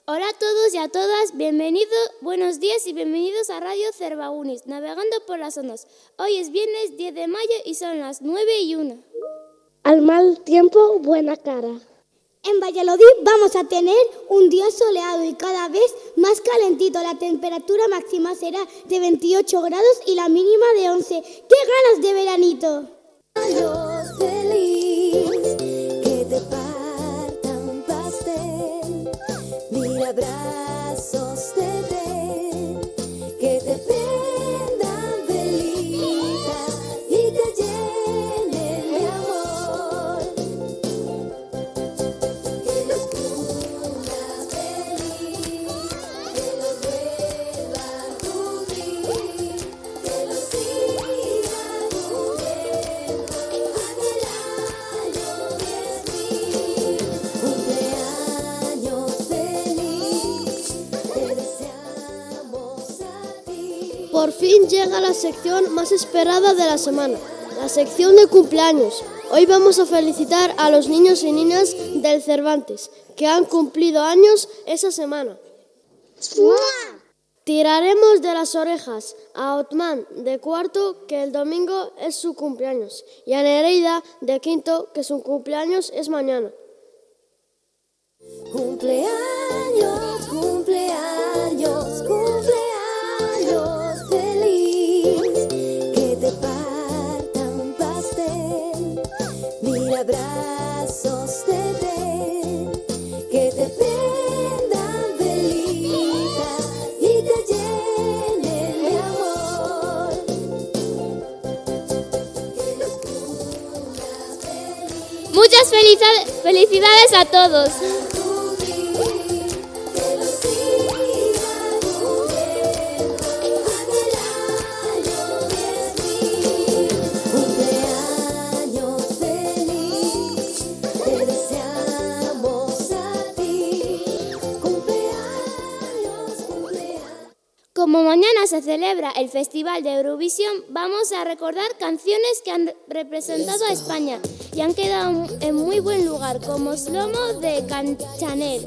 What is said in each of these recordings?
Hola a todos y a todas, bienvenidos, buenos días y bienvenidos a Radio Cervagunis, navegando por las ondas. Hoy es viernes 10 de mayo y son las 9:01. Al mal tiempo, buena cara. En Valladolid vamos a tener un día soleado y cada vez más calentito. La temperatura máxima será de 28 grados y la mínima de 11. ¡Qué ganas de veranito! Yo feliz que te parta un pastel, mil abrazos te den, que te prendan velitas y te llenen de amor. Que los cumpla feliz, que los vuelva a cubrir, que los siga cubriendo. Por fin llega la sección más esperada de la semana, la sección de cumpleaños. Hoy vamos a felicitar a los niños y niñas del Cervantes, que han cumplido años esa semana. Tiraremos de las orejas a Otman, de cuarto, que el domingo es su cumpleaños, y a Nereida, de quinto, que su cumpleaños es mañana. Cumpleaños, cumpleaños, cumpleaños feliz, que te parta un pastel, mil abrazos te den, que te prendan velitas y te llenen de amor. Que los cumpla feliz. Muchas felicidades a todos. Como mañana se celebra el Festival de Eurovisión, vamos a recordar canciones que han representado a España y han quedado en muy buen lugar, como Slomo de Chanel.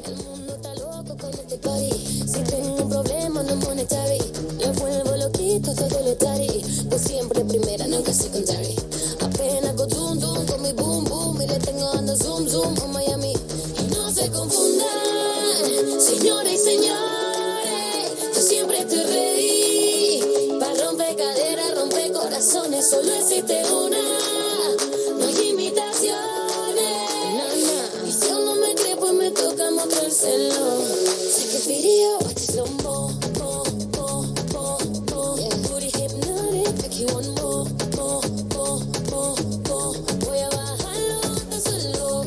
Si tengo un problema no monetary, lo vuelvo loquito, todo lo tari. Pues siempre primera, nunca secondary. Apenas go zoom zoom con mi boom boom y le tengo dando zoom zoom a Miami. No se confundan, señores y señores, yo siempre estoy ready. Pa' romper caderas, romper corazones, solo existe una, no hay imitaciones. Y si aún no me cree, pues me toca mostrárselo. Video, watch it slow mo, mo, mo, mo, mo. Yeah. Booty hypnotic, make you want more, more, more, more, more. Voy a bajarlo tan solo,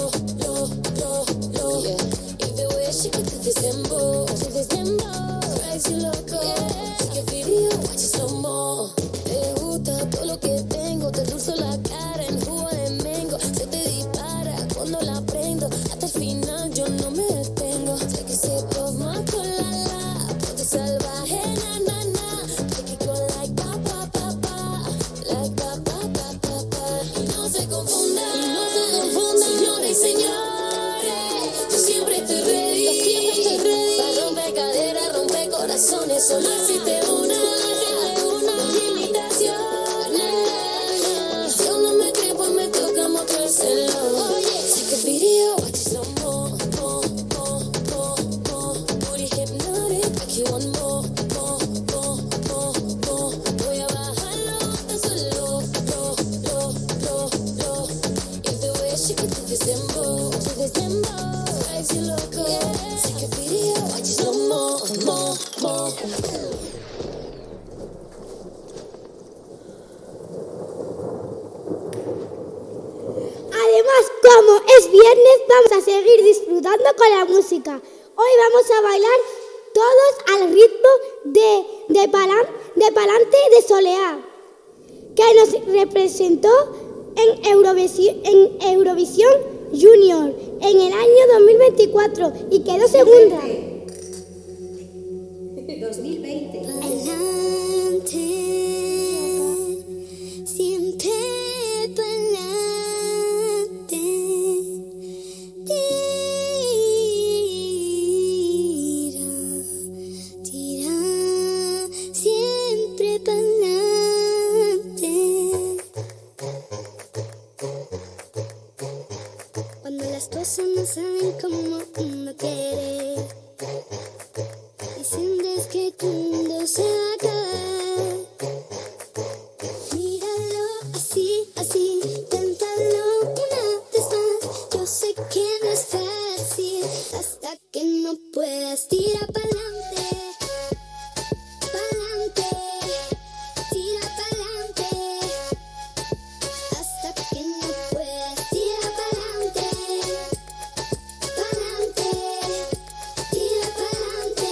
lo. Yeah. If the way she could do this dembow, drives you loco. Yeah. Take a video, watch it slow mo. Te gusta todo lo que tengo, te dulzo la cara en jugo de mango. Se te dispara cuando la prendo, hasta el final yo no me detengo. Take a sip of my colada, ponte salvaje, na, na, na. Take it go like pa, pa, pa, pa, like pa, pa, pa, pa, pa. Y no se confundan, señores y señores, yo siempre estoy ready. Pa' romper caderas, romper corazones, solo existe una, no hay imitaciones. Y si aún no me cree, pues me toca mostrárselo. Take a video, watch it slow mo, mo, mo, mo, mo. Booty hypnotic, make you want more, more, more, more, more. Voy a bajarlo tan solo, lo. If the way she could do this dembow, drives you loco. Take a video, watch it slow mo, mo, mo. Además, como es viernes, vamos a seguir disfrutando con la música. Hoy vamos a bailar todos al ritmo de Palante de Soleá, que nos representó en Eurovisión Junior en el año 2024 y quedó segunda. 2020. Adelante, siente tu adelante. puedas, tira pa'lante, pa'lante, tira pa'lante, hasta que no puedas, tira pa'lante, pa'lante, tira pa'lante,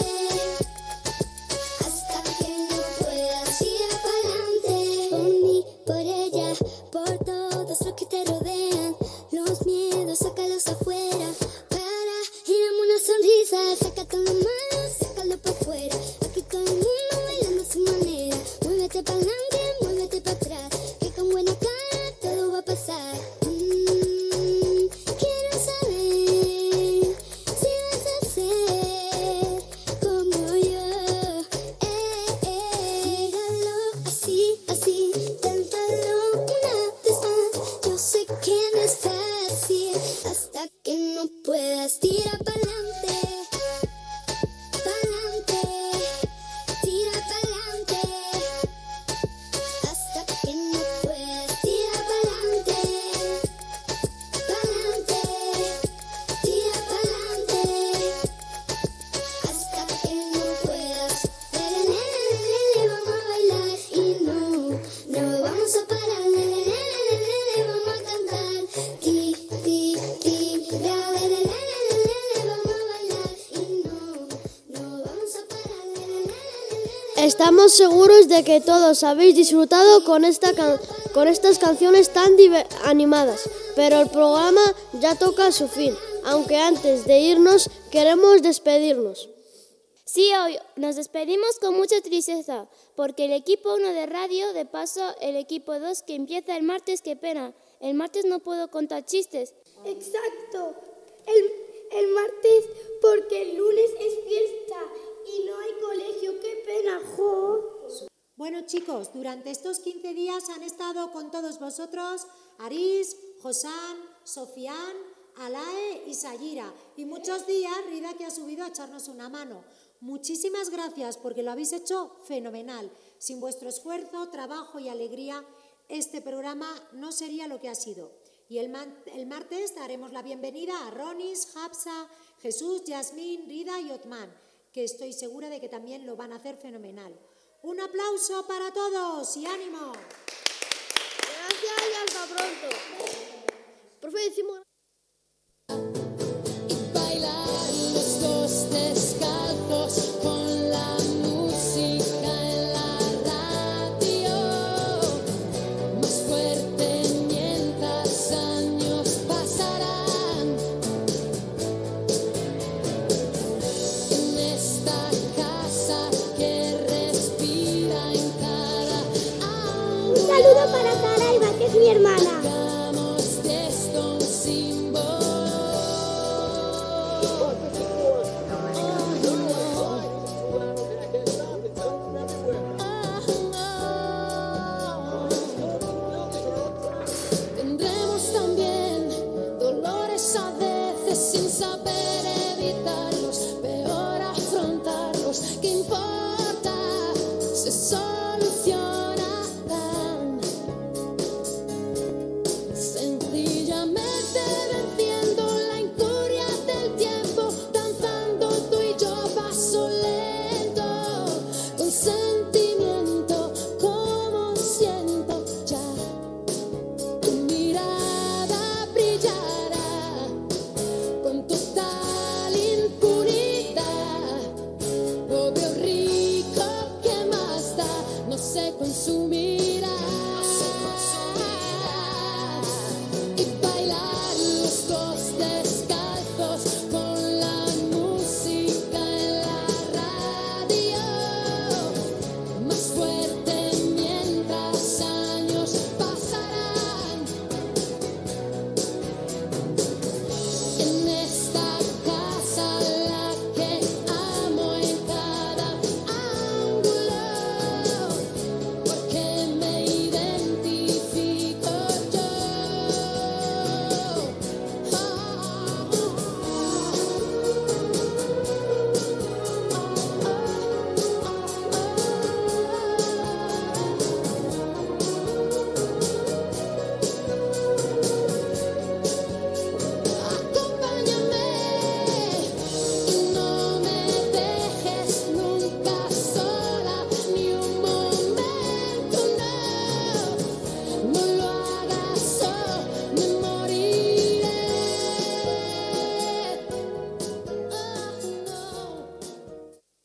hasta que no puedas, tira pa'lante. Por mí, por ella, por todos los que te rodean, los miedos, sácalos afuera. Dame una sonrisa, saca todo lo malo, sácalo para afuera. Aquí todo el mundo bailando a su manera. Muévete para adelante, muévete para atrás, que con buena cara todo va a pasar. Quiero saber si vas a ser como yo. Dígalo así, así, cántalo una vez más. Yo sé que no es fácil, hasta que no puedas, tira pa'lante, pa'lante, tira pa'lante, hasta que no puedas, tira pa'lante, pa'lante, tira pa'lante, hasta que no puedas. Vamos a bailar y no vamos a parar. Vamos a cantar, ti, ti, ti, Estamos seguros de que todos habéis disfrutado con estas canciones tan animadas, pero el programa ya toca a su fin, aunque antes de irnos queremos despedirnos. Sí, hoy nos despedimos con mucha tristeza, porque el equipo 1 de radio, de paso el equipo 2 que empieza el martes, qué pena, el martes no puedo contar chistes. Exacto, el martes porque el lunes es fiesta y no hay colegio, qué pena, jo. Bueno, chicos, durante estos 15 días han estado con todos vosotros Aris, Josán, Sofián, Alae y Sayira. Y muchos días Rida, que ha subido a echarnos una mano. Muchísimas gracias porque lo habéis hecho fenomenal. Sin vuestro esfuerzo, trabajo y alegría, este programa no sería lo que ha sido. Y el martes daremos la bienvenida a Ronis, Hafsa, Jesús, Yasmín, Rida y Otman, que estoy segura de que también lo van a hacer fenomenal. Un aplauso para todos y ánimo. Gracias y hasta pronto. Profe, decimos...